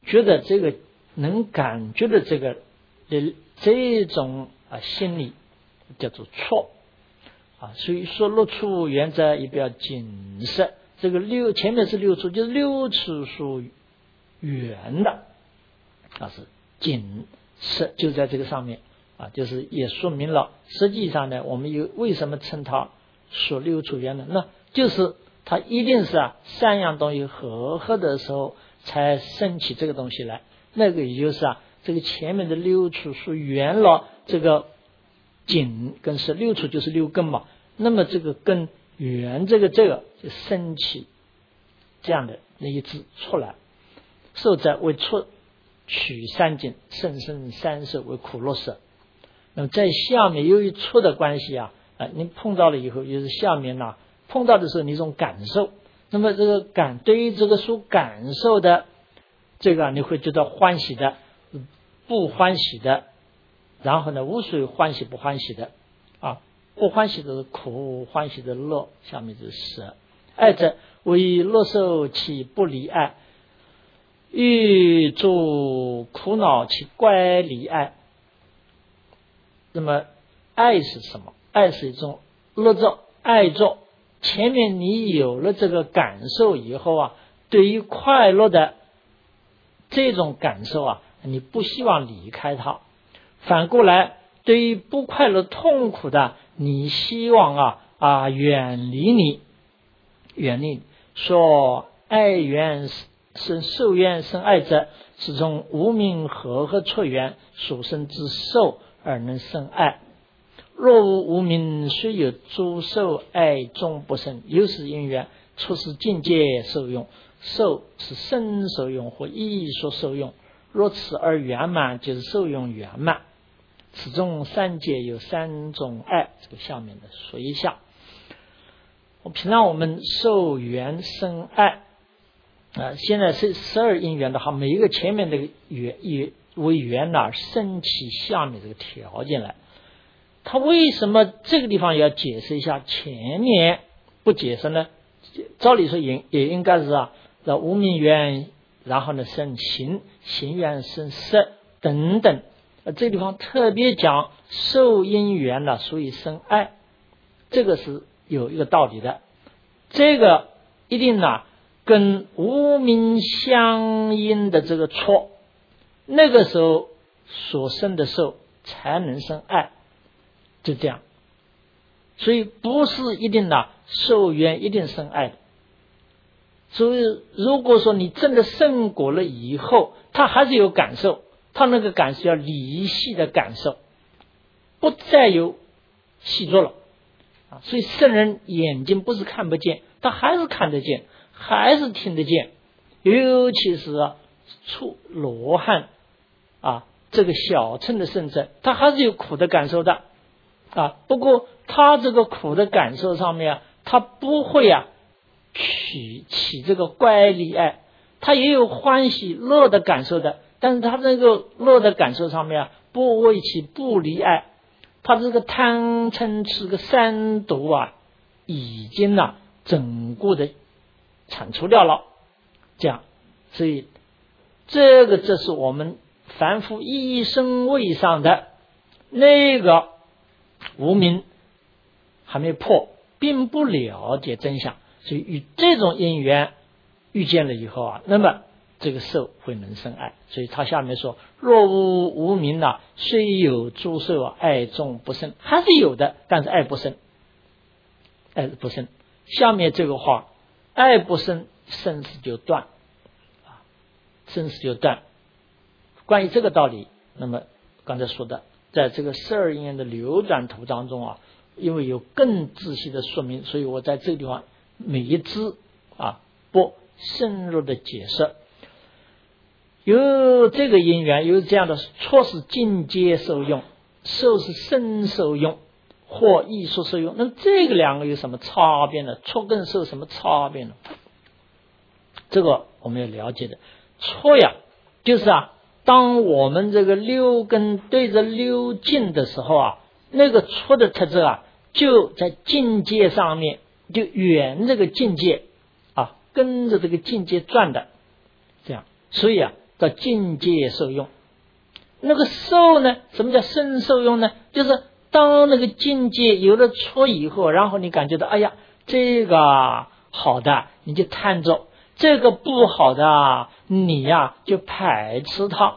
觉得这个能感觉的这种心理叫做错所以说六处原则也比较紧实，这个前面是六处，就是六处属圆的是紧实，就在这个上面就是也说明了实际上呢，我们为什么称它属六处圆呢？那就是它一定是三样东西合的时候才生起这个东西来，那个也就是这个前面的六处属圆了，这个紧跟实，六处就是六根嘛，那么这个根圆这个就生起这样的那一字出来，受者为出取三境，甚深三受为苦乐色。那么在下面由于出的关系你碰到了以后，就是下面碰到的时候你这种感受，那么这个对于这个属感受的这个你会觉得欢喜的不欢喜的，然后呢无属于欢喜不欢喜的不欢喜的苦，欢喜的乐，下面就是舍。爱者为乐受其不离爱，欲助苦恼其乖离爱。那么爱是什么？爱是一种乐着爱着，前面你有了这个感受以后对于快乐的这种感受你不希望离开它，反过来对于不快乐痛苦的你希望远离。说爱缘生受缘生爱者，是从无明和错缘所生之受而能生爱。若无无明，虽有诸受，爱终不生。有是因缘，出世境界受用，受是身受用或意所受用。若此而圆满，就是受用圆满。此中三界有三种爱，这个下面的说一下。平常我们受缘生爱现在是12因缘的话，每一个前面的为缘升起下面这个条件来。他为什么这个地方也要解释一下，前面不解释呢？照理说也应该是无明缘，然后呢生行缘生色等等。这个地方特别讲受因缘所以生爱，这个是有一个道理的。这个一定跟无明相应的这个错，那个时候所生的受才能生爱，就这样。所以不是一定受缘一定生爱的。所以如果说你真的生果了以后，他还是有感受，他那个感受叫离系的感受，不再有细作了所以圣人眼睛不是看不见，他还是看得见，还是听得见。尤其是出罗汉这个小乘的圣者，他还是有苦的感受的不过他这个苦的感受上面他不会起这个乖离爱，他也有欢喜乐的感受的，但是他这个乐的感受上面不会起不离爱。他这个贪嗔痴个三毒已经整个的铲除掉了，这样。所以这是我们凡夫一生位上的那个无明还没破，并不了解真相，所以与这种因缘遇见了以后那么这个受会能生爱。所以他下面说，若无无明虽有诸受爱终不生，还是有的，但是爱不生，爱不生。下面这个话，爱不生，生死就断生死就断。关于这个道理，那么刚才说的在这个12因缘的流转图当中因为有更仔细的说明，所以我在这个地方每一支不深入的解释。有这个因缘，有这样的错是境界受用，受是身受用或意所受用。那么这个两个有什么差别呢？错跟受什么差别呢？这个我们要了解的。错就是当我们这个六根对着六境的时候那个错的特质就在境界上面，就缘这个境界跟着这个境界转的，这样。所以叫境界受用。那个受呢，什么叫身受用呢？就是当那个境界有了错以后，然后你感觉到哎呀，这个好的你就贪着，这个不好的你呀就排斥它。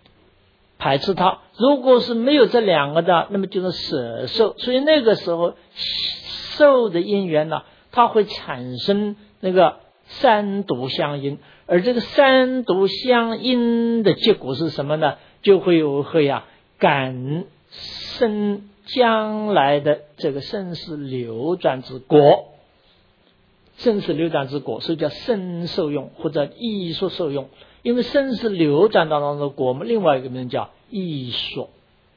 如果是没有这两个的，那么就是舍受。所以那个时候受的因缘呢，它会产生那个三毒相应，而这个三毒相应的结果是什么呢？就会感生将来的这个生死流转之果，生死流转之果，所以叫生受用或者异说受用。因为生死流转当中的果，我们另外一个名叫异说，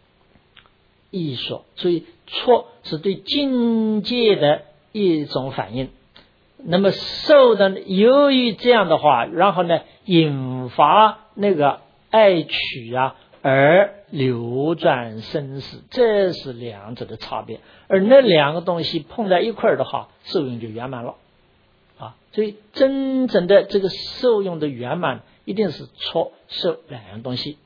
所以错是对境界的一种反应。那么受的，由于这样的话，然后呢引发那个爱取而流转生死，这是两者的差别。而那两个东西碰在一块儿的话，受用就圆满了所以真正的这个受用的圆满，一定是错受两样东西。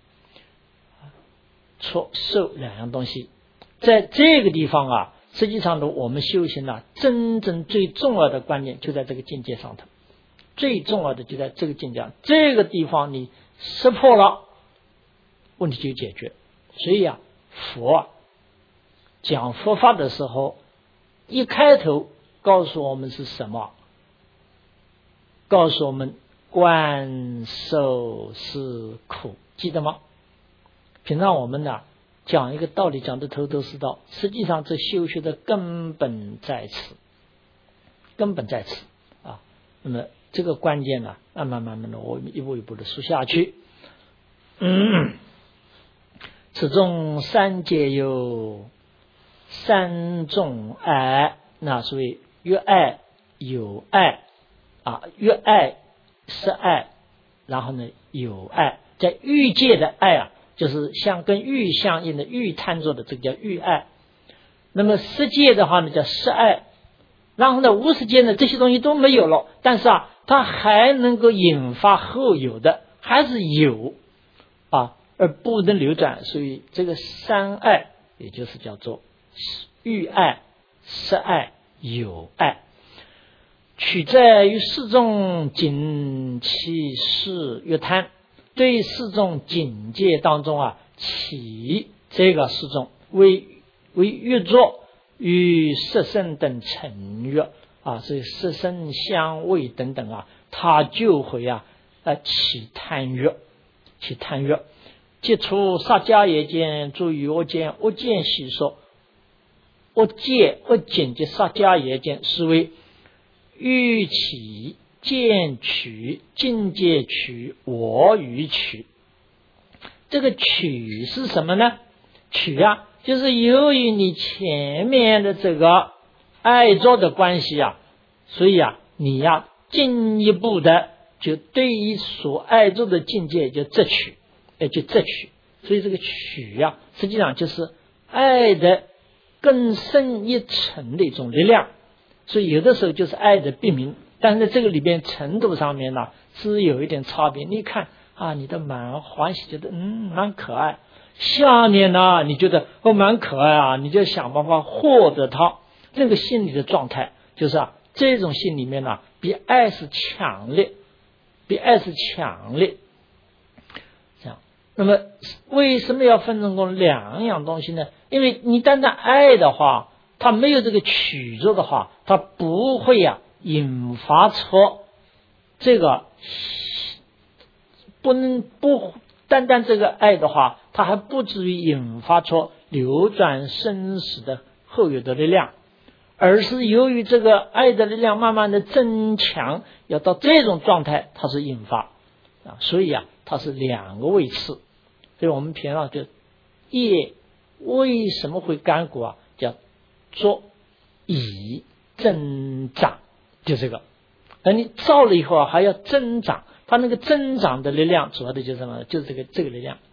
在这个地方实际上呢，我们修行真正最重要的观念就在这个境界上头，最重要的就在这个境界上，这个地方你识破了，问题就解决。所以佛讲佛法的时候，一开头告诉我们是什么？告诉我们观受是苦，记得吗？平常我们讲一个道理讲得头头是道，实际上这修学的根本在此那么这个关键慢慢的我们一步一步的说下去。此中三界有三种爱，那所谓越爱有爱越爱是爱，然后呢有爱，在欲界的爱就是像跟欲相应的欲贪着的，这个叫欲爱。那么色界的话呢叫色爱，然后呢无色界呢这些东西都没有了，但是它还能够引发后有的，还是有而不能流转。所以这个三爱也就是叫做欲爱、色爱、有爱，取在于四众警其事越贪。对四众境界当中起这个四众为越作与色身等成越所以色身香味等等它就会起贪越。接触萨迦耶见诸于恶见习说，恶见及萨迦耶见是为欲起见取境界取我与取。这个取是什么呢？取就是由于你前面的这个爱着的关系所以你进一步的就对于所爱着的境界就执取。所以这个取实际上就是爱的更深一层的一种力量。所以有的时候就是爱的别名，但是这个里边程度上面是有一点差别。你看你的蛮欢喜，觉得蛮可爱，下面你觉得蛮可爱你就想办法获得它。这个心理的状态就是这种心里面比爱是强烈。这样，那么为什么要分成两样东西呢？因为你单单爱的话，它没有这个取着的话，它不会引发出这个不单单这个爱的话，它还不至于引发出流转生死的后有的力量，而是由于这个爱的力量慢慢的增强，要到这种状态它是引发所以它是两个位次。所以我们平常就业为什么会干枯叫作以增长，就这个。而你造了以后还要增长，它那个增长的力量主要的就是什么？就是这个力量，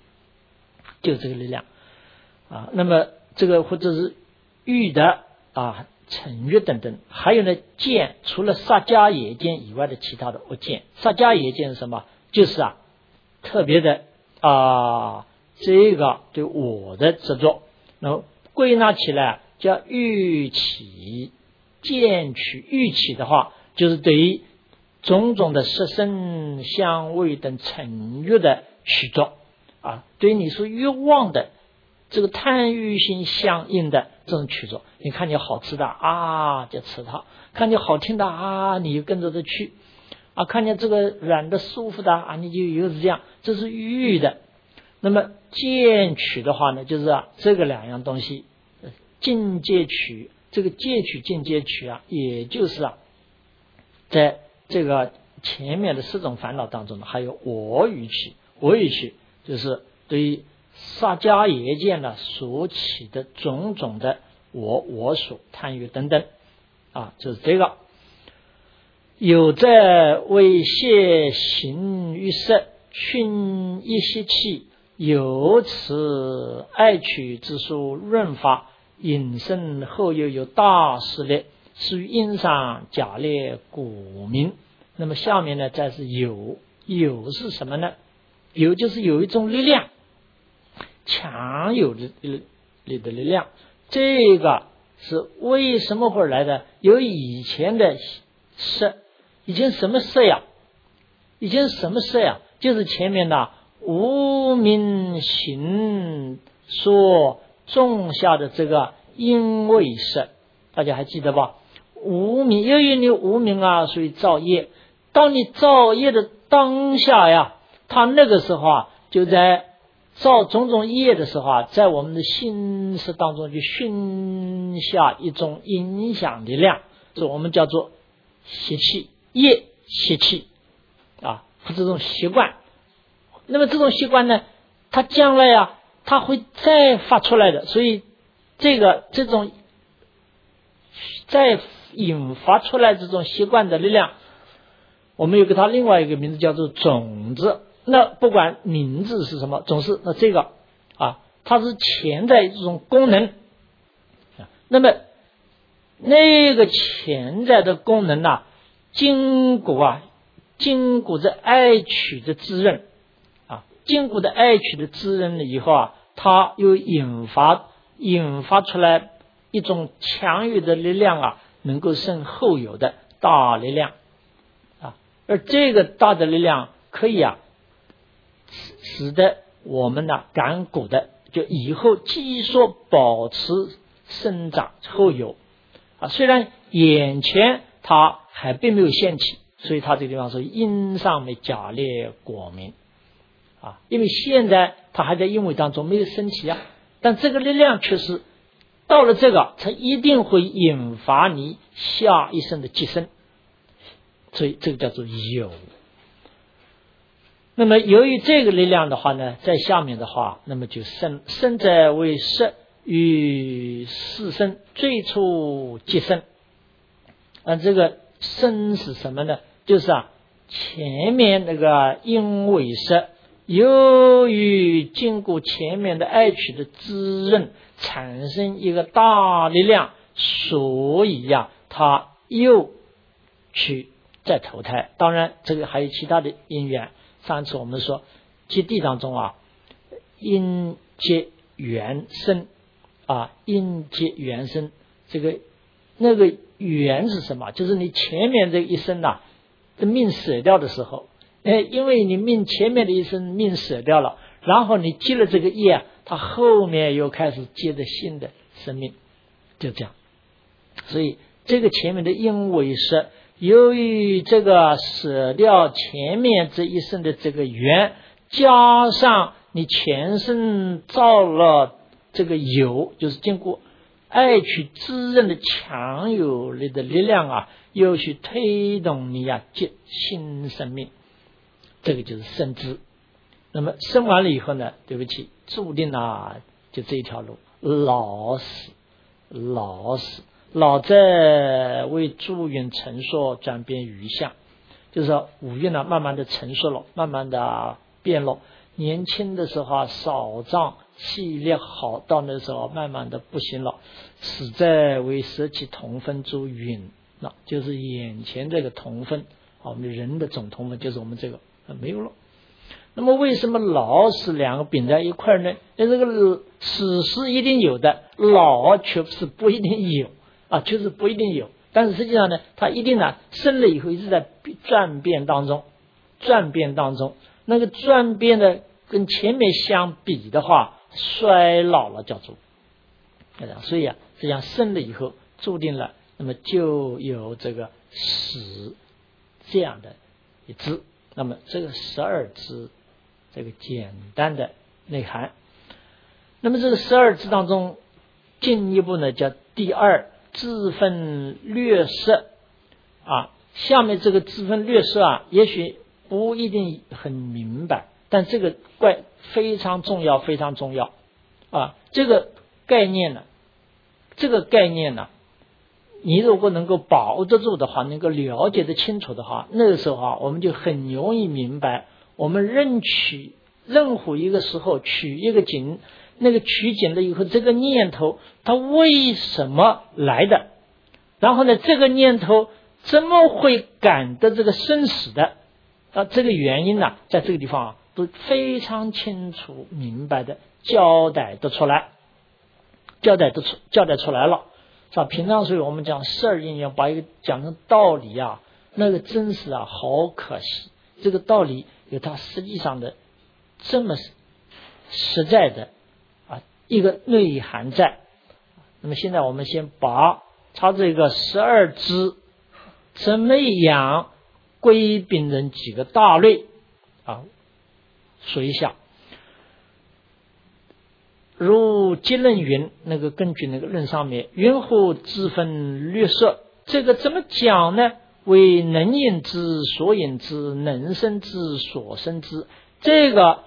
那么这个或者是欲的成欲等等，还有呢见，除了萨迦耶见以外的其他的恶见。萨迦耶见是什么？就是特别的这个对我的执着，那么归纳起来叫欲起见取。欲起的话，就是对于种种的色身香味等成欲的取着对你所欲望的这个贪欲心相应的这种取着。你看见好吃的就吃它，看见好听的你就跟着着去看见这个软的舒服的你就有这样，这是欲的。那么见取的话呢，就是这个两样东西，境界取，这个戒取境界取也就是在这个前面的四种烦恼当中呢，还有我语取。我语取就是对于萨迦耶见呢所起的种种的我所贪欲等等就是这个。有在为谢行于色，熏一息气，由此爱取之术润法，引申后又有大势力，是于因上假列古名。那么下面呢，再是有是什么呢？有就是有一种力量，强有的力量。这个是为什么会来的？有以前的色，以前什么色呀？就是前面的无明行所种下的这个因为色，大家还记得吧？无明，由于你无明所以造业。当你造业的当下呀，他那个时候就在造种种业的时候在我们的心识当中就熏下一种影响力量，这我们叫做习气，业习气这种习惯。那么这种习惯呢，它将来它会再发出来的，所以这种再引发出来这种习惯的力量，我们有给它另外一个名字叫做种子。那不管名字是什么，总是那这个它是潜在这种功能。那么那个潜在的功能经过这爱取的滋润经过的爱取的滋润了以后它又引发出来一种强有的力量能够生后有的大力量而这个大的力量可以使得我们感果的就以后继续保持生长后有虽然眼前它还并没有现起，所以它这个地方说因上没假列果名因为现在它还在因为当中没有升起但这个力量却是到了这个它一定会引发你下一生的寄生，所以这个叫做有。那么由于这个力量的话呢，在下面的话，那么就生者为色与四生最初即生这个生是什么呢？就是前面那个因为色，由于经过前面的爱取的滋润，产生一个大力量，所以它又去再投胎。当然这个还有其他的因缘，上次我们说基地当中因结缘生因结缘生，这个那个缘是什么？就是你前面这一生的命舍掉的时候，因为你前面的一生命舍掉了，然后你积了这个业它后面又开始接着新的生命，就这样。所以这个前面的因为是由于这个舍掉前面这一生的这个缘，加上你前生造了这个有，就是经过爱取滋润的强有力的力量又去推动你接新生命，这个就是生之。那么生完了以后呢，对不起，注定就这一条路，老死。老在为诸缘成熟转变余相，就是说五蕴慢慢的成熟了，慢慢的变了。年轻的时候少胀气力好，到那时候慢慢的不行了，死在为舍弃同分诸缘，那就是眼前这个同分我们人的总同分就是我们这个没有了。 那么为什么老死两个并在一块呢？这个死是一定有的，老却是不一定有啊，确实不一定有。但是实际上呢，它一定呢生了以后一直在转变当中，那个转变的跟前面相比的话，衰老了叫做。所以啊，实际上生了以后注定了，那么就有这个死这样的一支。那么这个12支这个简单的内涵。那么这个12支当中进一步呢叫第二支分略色啊，下面这个支分略色啊，也许不一定很明白，但这个非常重要啊。这个概念呢，你如果能够把握得住的话，能够了解得清楚的话，那个时候啊，我们就很容易明白，我们任何一个时候取一个景，那个取景了以后，这个念头它为什么来的？然后呢，这个念头怎么会感得这个生死的？这个原因呢，在这个地方啊，都非常清楚明白的交代得出来了。是吧？平常所以我们讲12因缘，把一个讲成道理啊，那个真是啊好可惜。这个道理有它实际上的这么实在的啊一个内涵在。那么现在我们先把它这个12支怎么样归并成几个大类啊说一下。如结论云，那个根据那个论上面，云何支分略色？这个怎么讲呢？为能引之，所引之，能生之，所生之。这个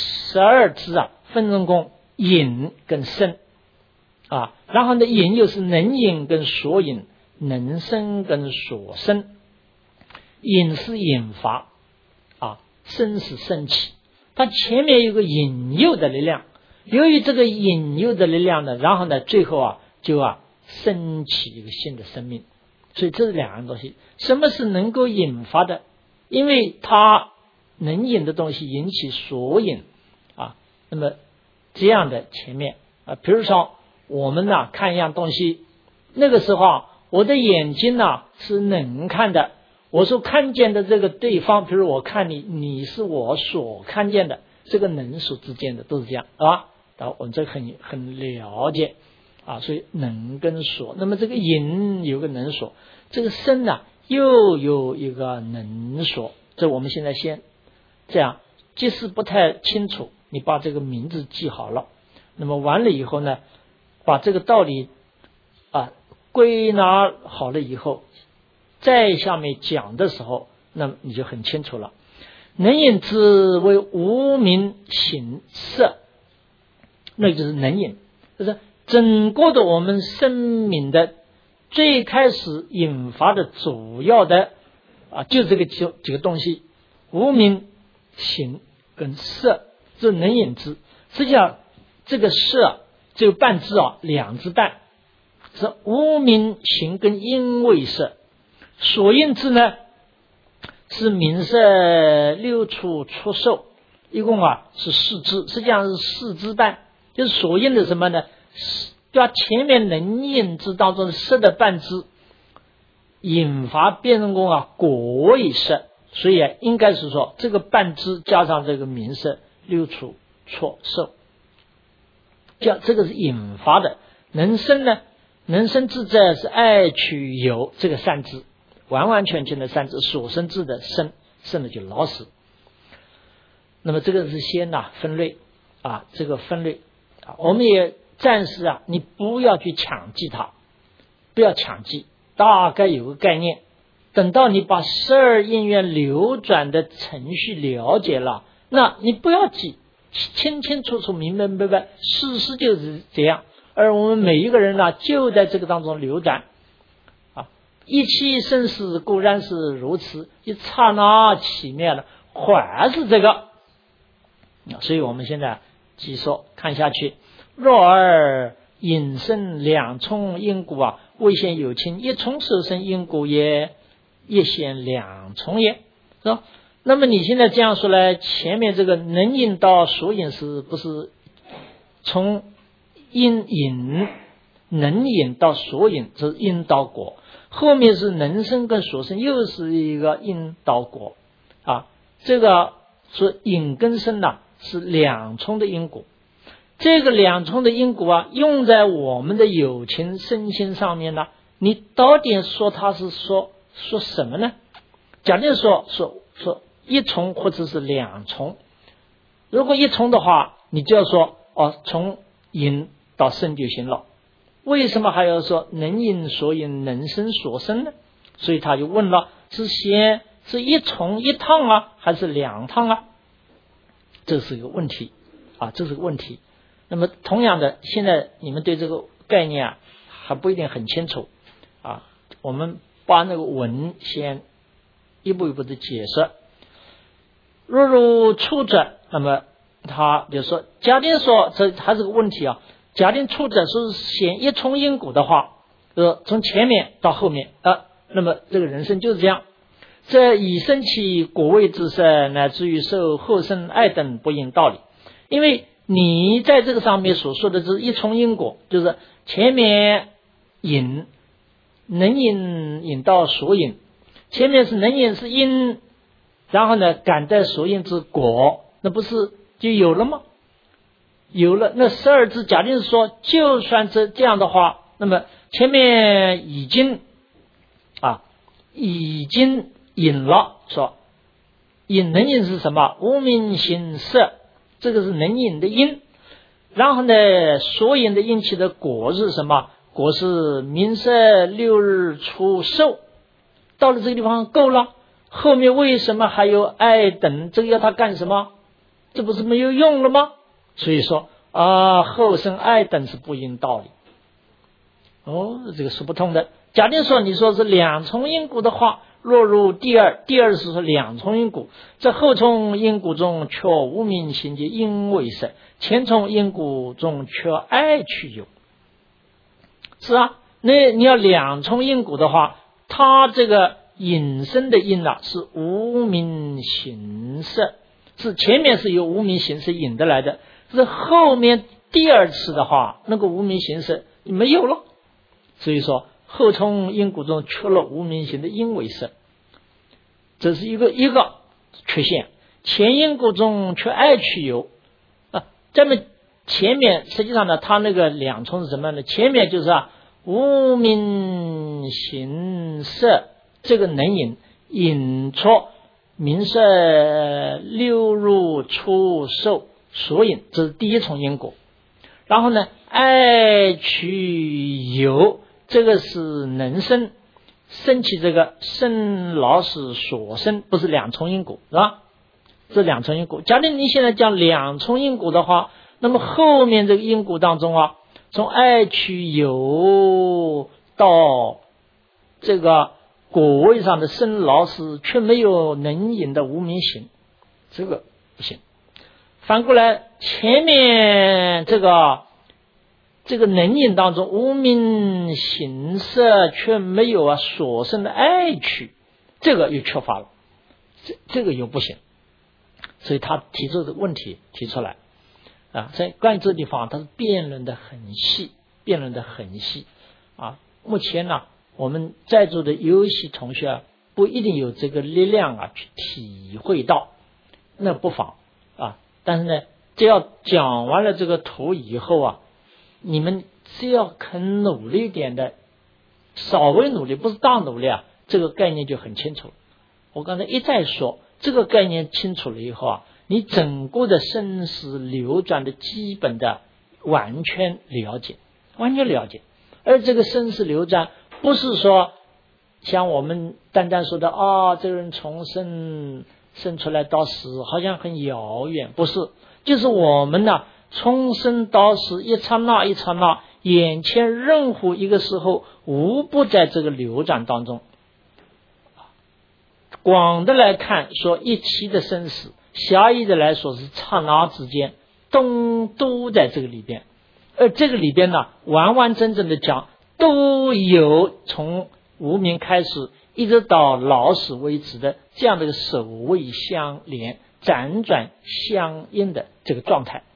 12支啊，分成功引跟生啊，然后呢，引又是能引跟所引，能生跟所生。引是引发啊，生是升起，它前面有个引诱的力量。由于这个引诱的力量呢，然后呢，最后啊就升起一个新的生命。所以这是两样东西。什么是能够引发的？因为它能引的东西引起所引啊。那么这样的前面啊，比如说我们呢看一样东西，那个时候啊，我的眼睛呢是能看的，我所看见的这个对方，比如我看你，你是我所看见的。这个能所之间的都是这样，是吧？我们这个很了解啊，所以能跟所，那么这个引有个能所，这个生呢又有一个能所，这我们现在先这样，即使不太清楚，你把这个名字记好了，那么完了以后呢，把这个道理归纳好了以后，在下面讲的时候，那么你就很清楚了。能引之为无明行色，那就是能引，就是整个的我们生命的最开始引发的主要的就这个几个东西，无明行跟色，这能引之。实际上这个色只有半支两支半，是无明行跟因为色，所引之呢是名色六处出受，一共是4支，实际上是4支半，就是所引的什么呢？把前面能引之当中色的半支引发变成功果以色，所以应该是说这个半支加上这个名色六处出受，这个是引发的。能生呢，能生自在是爱取有，这个3支。完完全全的3支，所生之的生的就老死。那么这个是先分类这个分类我们也暂时你不要去抢记它，不要抢记，大概有个概念。等到你把12因缘流转的程序了解了，那你不要记，清清楚楚明明白白，事实就是这样。而我们每一个人就在这个当中流转。一气生死固然是如此，一刹那起灭了，还是这个。所以我们现在继续看下去。若而引生2重因果未现有情，一重受生因果也，一现2重也。说那么你现在这样说来，前面这个能引到所引是不是从因引能引到所引，这是因到果，后面是能生跟所生又是一个因到果啊。这个说引跟生是两重的因果，这个两重的因果用在我们的有情身心上面你到底说它是说什么呢？假定说一重或者是两重，如果一重的话，你就要说从引到生就行了。为什么还要说能引所引能生所生呢？所以他就问了，是一重一趟还是两趟这是一个问题这是个问题。那么同样的，现在你们对这个概念还不一定很清楚我们把那个文先一步一步的解释。若如处者，那么他就说，假定说这还是个问题假定处者是显一重因果的话，从前面到后面那么这个人生就是这样，这以生起果位之色，乃至于受后生爱等不应道理。因为你在这个上面所说的这是一重因果，就是前面能引到所引，前面是能引是因，然后呢感得所引之果，那不是就有了吗？有了，那12支假定说就算这样的话，那么前面已经引了，说能引是什么？无明行识，这个是能引的因，然后呢所引的引起的果是什么？果是名色六日出受。到了这个地方够了，后面为什么还有爱等？这个要他干什么？这不是没有用了吗？所以说后生爱等是不应道理。这个说不通的。假定说你说是两重因果的话，落入第二是说两重因果，这后重因果中却无明行及因为色，前重因果中却爱去有。是那你要两重因果的话，它这个引生的因是无明行识，是前面是由无明行识引得来的，是后面第二次的话，那个无明行识没有了，所以说后重因果中缺了无明行的因为色，这是一个缺陷。前因果中缺爱去有这么前面实际上呢，它那个两重是什么呢？前面就是无明行识，这个能引出名色六入出受所引，这是第一重因果。然后呢爱取有，这个是能生起这个生老死所生，不是两重因果是吧？这两重因果。假定你现在讲两重因果的话，那么后面这个因果当中从爱取有到这个果位上的生老死却没有能引的无明行，这个不行。反过来前面这个能引当中无明行识却没有所生的爱取，这个又缺乏了，这个又不行。所以他提出的问题提出来在关于这个地方他是辩论的很细目前我们在座的有些同学不一定有这个力量去体会到，那不妨但是呢只要讲完了这个图以后你们只要肯努力一点的，稍微努力不是大努力这个概念就很清楚了。我刚才一再说，这个概念清楚了以后你整个的生死流转的基本的完全了解。而这个生死流转不是说像我们单单说的这个人从生出来到死好像很遥远，不是，就是我们从生到死一刹那一刹那，眼前任何一个时候无不在这个流转当中。广的来看说一期的生死，狭义的来说是刹那之间都在这个里边。而这个里边完完整整的讲都有从无明开始一直到老死为止的这样的一个首位相连、辗转相应的这个状态。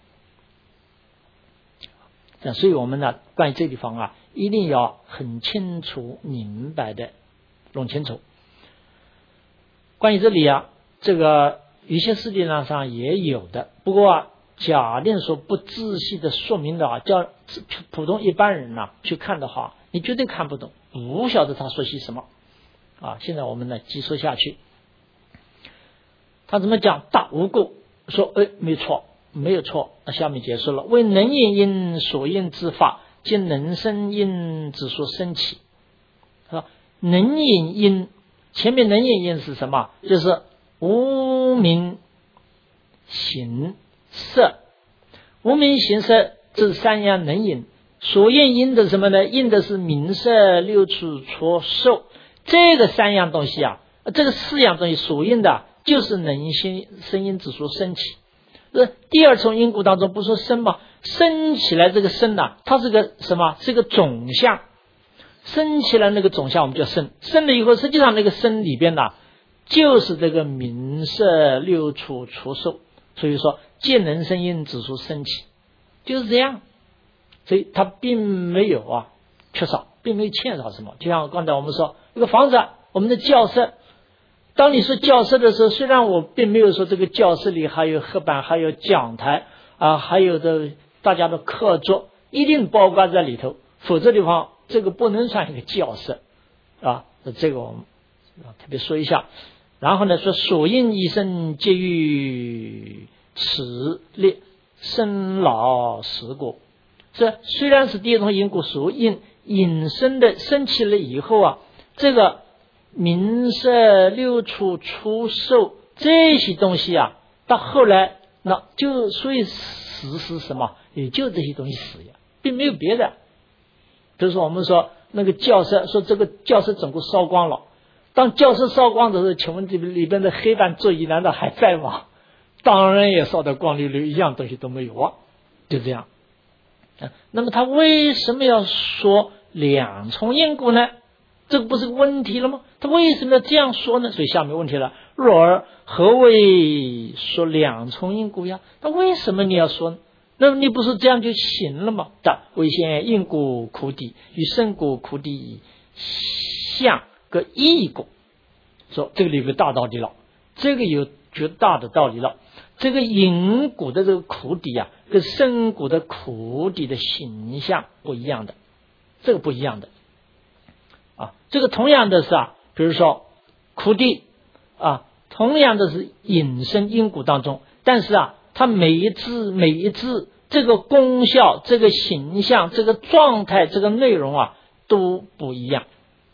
所以我们呢，关于这个地方啊，一定要很清楚明白的弄清楚。关于这里啊，这个有些世界上也有的，不过啊，假定说不仔细的说明的话，叫普通一般人呢去看的话，你绝对看不懂，不晓得他说些什么啊。现在我们呢继续下去，他怎么讲？大无故说，没错，没有错。那下面结束了，为能引因所应之法，皆能生因之所生起。能引因，前面能引因是什么？就是无明行色，无明行色这三样能引，所应因的什么呢？应的是名色六处触受，这个三样东西啊，这个四样东西所应的就是能生因之所生起。第二重因果当中不说生吗？生起来这个生呢，它是个什么？是个总相。生起来那个总相我们叫生，生了以后实际上那个生里边呢，就是这个名色六处触受，所以说皆能生因之所生起，就是这样。所以它并没有缺少，并没有欠少什么。就像刚才我们说一个房子，我们的教室，当你说教室的时候，虽然我并没有说这个教室里还有黑板，还有讲台还有的大家的课桌一定包括在里头，否则的话这个不能算一个教室这个我们特别说一下。然后呢，说所应一生皆于此列生老死果，这虽然是第一种因果所应引生的生起了以后这个名色六处触受这些东西到后来那就所以死是什么？也就这些东西死呀，并没有别的。比如说我们说那个教室，说这个教室整个烧光了，当教室烧光的时候，请问这里边的黑板座椅难道还在吗？当然也烧得光溜溜，一样东西都没有就这样。那么他为什么要说两重因果呢？这个不是个问题了吗？他为什么要这样说呢？所以下面问题了，若尔何谓说两重因果呀？那为什么你要说呢？那么你不是这样就行了吗？为先因果苦底与生果苦底相个异果，说这个里有个大道理了，这个有绝大的道理了。这个因果的这个苦底跟生果的苦底的形象不一样的，这个不一样的这个同样的是比如说苦底同样的是引生因果当中，但是它每一字这个功效、这个形象、这个状态、这个内容都不一样，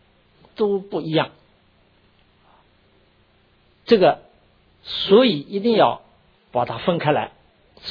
这个所以一定要把它分开来，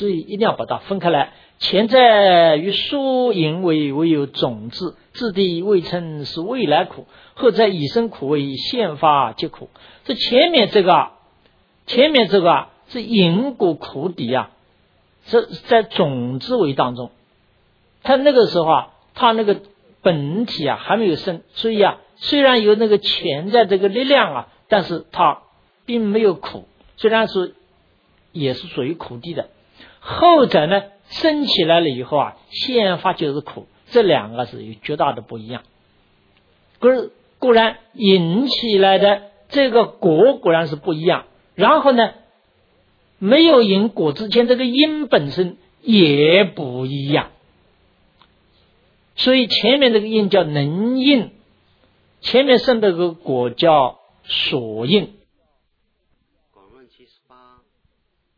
前在于殊因为有种子，自地未称是未来苦，后在以生苦为现发皆苦。这前面这个是因果苦底是在种子为当中，它那个时候它那个本体还没有生，所以虽然有那个潜在这个力量但是它并没有苦，虽然是也是属于苦地的。后者呢生起来了以后现发就是苦，这两个是有绝大的不一样。固然引起来的这个果果然是不一样，然后呢没有因果之前这个因本身也不一样，所以前面这个因叫能因，前面生的个果叫所因。